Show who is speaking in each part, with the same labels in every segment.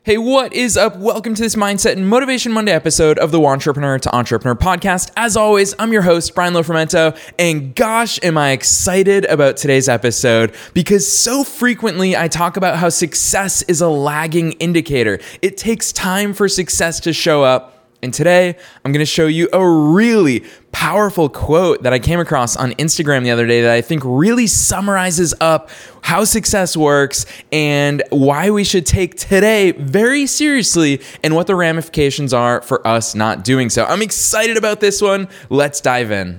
Speaker 1: Hey, what is up? Welcome to this Mindset and Motivation Monday episode of the Entrepreneur to Entrepreneur podcast. As always, I'm your host, Brian Lofrumento, and gosh, am I excited about today's episode because so frequently I talk about how success is a lagging indicator. It takes time for success to show up. And today, I'm going to show you a really powerful quote that I came across on Instagram the other day that I think really summarizes up how success works and why we should take today very seriously and what the ramifications are for us not doing so. I'm excited about this one. Let's dive in.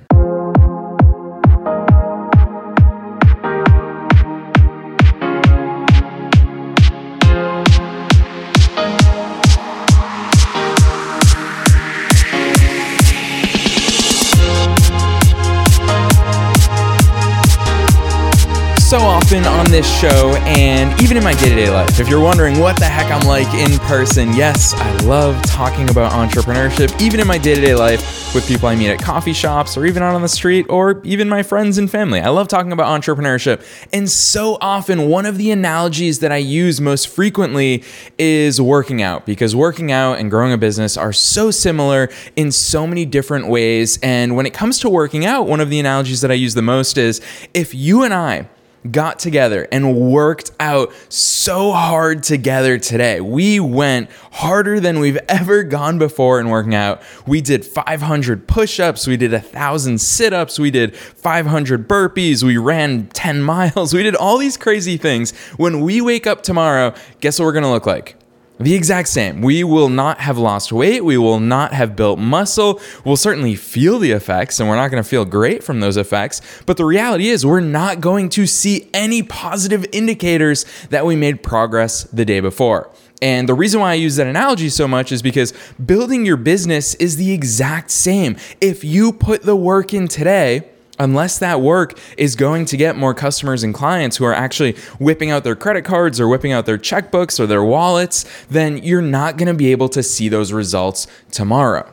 Speaker 1: So often on this show and even in my day-to-day life, if you're wondering what the heck I'm like in person, yes, I love talking about entrepreneurship, even in my day-to-day life with people I meet at coffee shops or even out on the street or even my friends and family. I love talking about entrepreneurship. And so often, one of the analogies that I use most frequently is working out, because working out and growing a business are so similar in so many different ways. And when it comes to working out, one of the analogies that I use the most is if you and I got together and worked out so hard together today. We went harder than we've ever gone before in working out. We did 500 push-ups. We did 1,000 sit-ups. We did 500 burpees. We ran 10 miles. We did all these crazy things. When we wake up tomorrow, guess what we're going to look like? The exact same. We will not have lost weight. We will not have built muscle. We'll certainly feel the effects, and we're not going to feel great from those effects. But the reality is we're not going to see any positive indicators that we made progress the day before. And the reason why I use that analogy so much is because building your business is the exact same. If you put the work in today, unless that work is going to get more customers and clients who are actually whipping out their credit cards or whipping out their checkbooks or their wallets, then you're not going to be able to see those results tomorrow.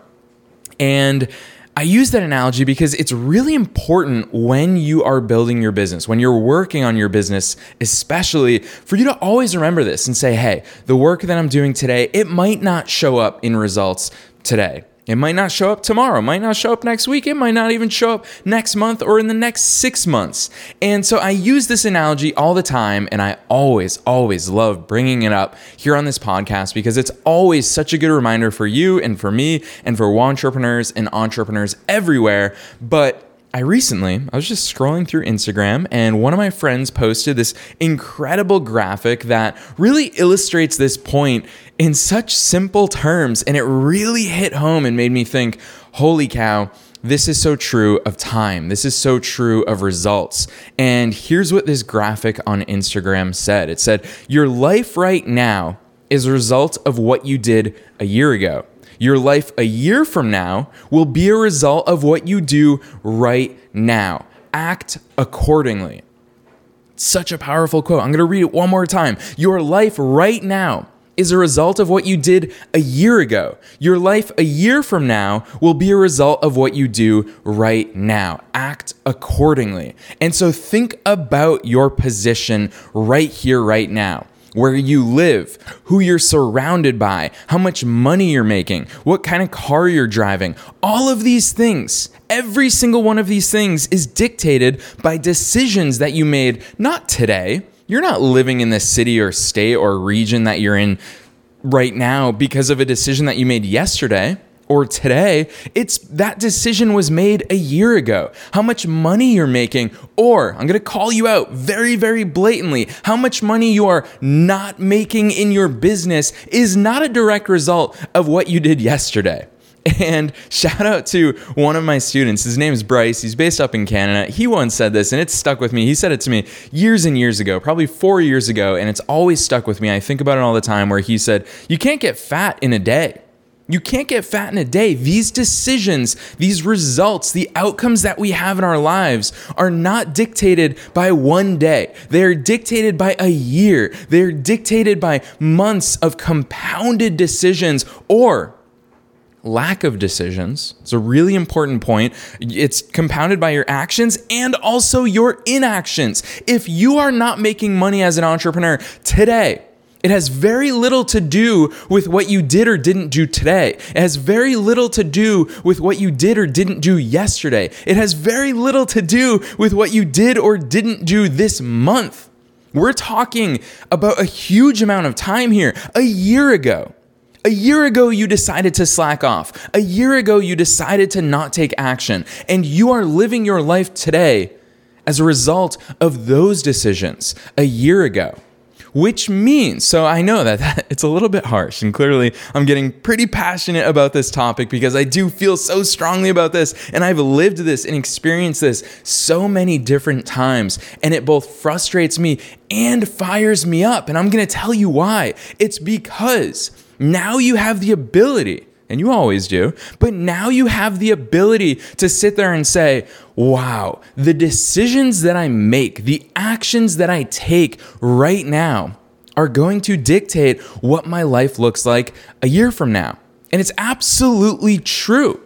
Speaker 1: And I use that analogy because it's really important when you are building your business, when you're working on your business, especially for you to always remember this and say, hey, the work that I'm doing today, it might not show up in results today. It might not show up tomorrow, it might not show up next week, it might not even show up next month or in the next 6 months. And so I use this analogy all the time, and I always love bringing it up here on this podcast because it's always such a good reminder for you and for me and for entrepreneurs and entrepreneurs everywhere. But I was just scrolling through Instagram and one of my friends posted this incredible graphic that really illustrates this point in such simple terms. And it really hit home and made me think, holy cow, this is so true of time. This is so true of results. And here's what this graphic on Instagram said. It said, your life right now is a result of what you did a year ago. Your life a year from now will be a result of what you do right now. Act accordingly. Such a powerful quote. I'm going to read it one more time. Your life right now is a result of what you did a year ago. Your life a year from now will be a result of what you do right now. Act accordingly. And so think about your position right here, right now. Where you live, who you're surrounded by, how much money you're making, what kind of car you're driving. All of these things, every single one of these things is dictated by decisions that you made not today. You're not living in the city or state or region that you're in right now because of a decision that you made yesterday or today. It's that decision was made a year ago. How much money you're making, or I'm going to call you out very, very blatantly. How much money you are not making in your business is not a direct result of what you did yesterday. And shout out to one of my students. His name is Bryce. He's based up in Canada. He once said this, and it's stuck with me. He said it to me years and years ago, probably 4 years ago, and it's always stuck with me. I think about it all the time, where he said, you can't get fat in a day. You can't get fat in a day. These decisions, these results, the outcomes that we have in our lives are not dictated by one day. They're dictated by a year. They're dictated by months of compounded decisions or lack of decisions. It's a really important point. It's compounded by your actions and also your inactions. If you are not making money as an entrepreneur today, It has very little to do with what you did or didn't do today. It has very little to do with what you did or didn't do yesterday. It has very little to do with what you did or didn't do this month. We're talking about a huge amount of time here. A year ago, you decided to slack off. A year ago, you decided to not take action. And you are living your life today as a result of those decisions a year ago. Which means, so I know that it's a little bit harsh, and clearly I'm getting pretty passionate about this topic because I do feel so strongly about this, and I've lived this and experienced this so many different times, and it both frustrates me and fires me up, and I'm going to tell you why. It's because now you have the ability, and you always do, but now you have the ability to sit there and say, wow, the decisions that I make, the actions that I take right now are going to dictate what my life looks like a year from now. And it's absolutely true.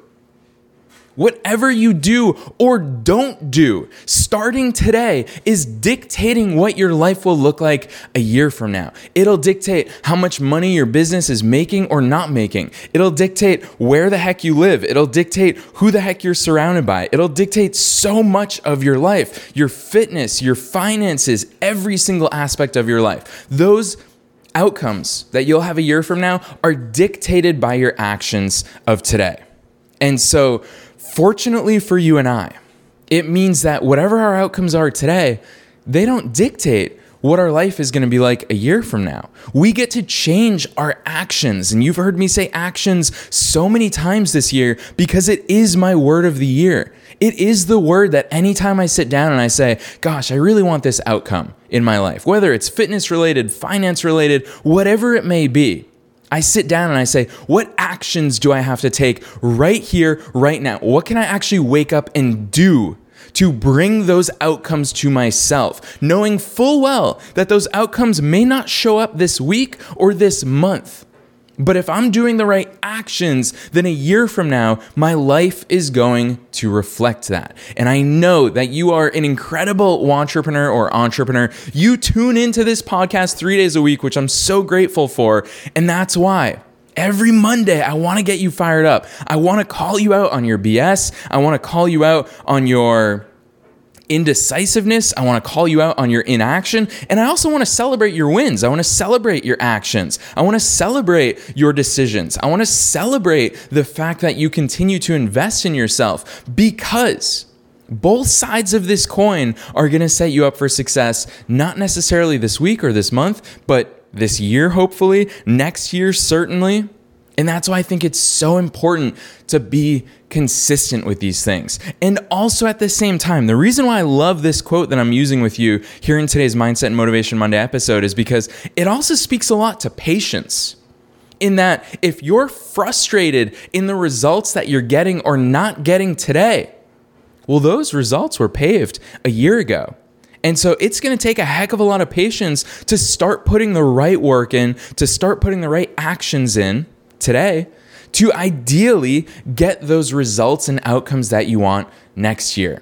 Speaker 1: Whatever you do or don't do starting today is dictating what your life will look like a year from now. It'll dictate how much money your business is making or not making. It'll dictate where the heck you live. It'll dictate who the heck you're surrounded by. It'll dictate so much of your life, your fitness, your finances, every single aspect of your life. Those outcomes that you'll have a year from now are dictated by your actions of today. And so, fortunately for you and I, it means that whatever our outcomes are today, they don't dictate what our life is going to be like a year from now. We get to change our actions. And you've heard me say actions so many times this year because it is my word of the year. It is the word that anytime I sit down and I say, gosh, I really want this outcome in my life, whether it's fitness related, finance related, whatever it may be. I sit down and I say, what actions do I have to take right here, right now? What can I actually wake up and do to bring those outcomes to myself, knowing full well that those outcomes may not show up this week or this month? But if I'm doing the right actions, then a year from now, my life is going to reflect that. And I know that you are an incredible entrepreneur or entrepreneur. You tune into this podcast 3 days a week, which I'm so grateful for. And that's why every Monday, I want to get you fired up. I want to call you out on your BS. I want to call you out on your indecisiveness. I want to call you out on your inaction. And I also want to celebrate your wins. I want to celebrate your actions. I want to celebrate your decisions. I want to celebrate the fact that you continue to invest in yourself, because both sides of this coin are going to set you up for success, not necessarily this week or this month, but this year, hopefully, next year, certainly. And that's why I think it's so important to be consistent with these things. And also at the same time, the reason why I love this quote that I'm using with you here in today's Mindset and Motivation Monday episode is because it also speaks a lot to patience. In that if you're frustrated in the results that you're getting or not getting today, well, those results were paved a year ago. And so it's going to take a heck of a lot of patience to start putting the right work in, to start putting the right actions in today, to ideally get those results and outcomes that you want next year.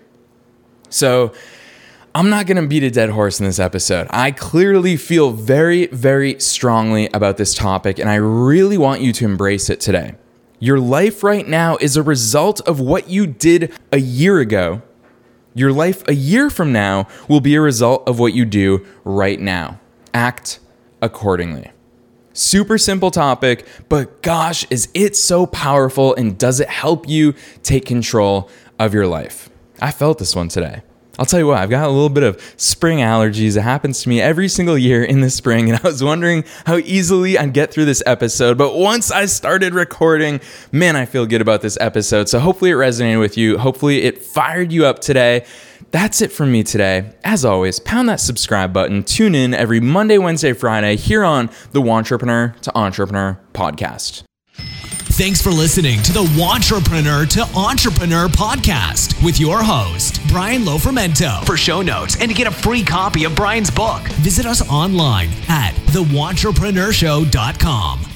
Speaker 1: So I'm not going to beat a dead horse in this episode. I clearly feel very, very strongly about this topic, and I really want you to embrace it today. Your life right now is a result of what you did a year ago. Your life a year from now will be a result of what you do right now. Act accordingly. Super simple topic, but gosh, is it so powerful, and does it help you take control of your life? I felt this one today. I'll tell you what, I've got a little bit of spring allergies. It happens to me every single year in the spring, and I was wondering how easily I'd get through this episode. But once I started recording, man, I feel good about this episode. So hopefully it resonated with you. Hopefully it fired you up today. That's it from me today. As always, pound that subscribe button. Tune in every Monday, Wednesday, Friday here on the Wantrepreneur to Entrepreneur podcast.
Speaker 2: Thanks for listening to the Wantrepreneur to Entrepreneur podcast with your host, Brian Lofermento. For show notes and to get a free copy of Brian's book, visit us online at thewantrepreneurshow.com.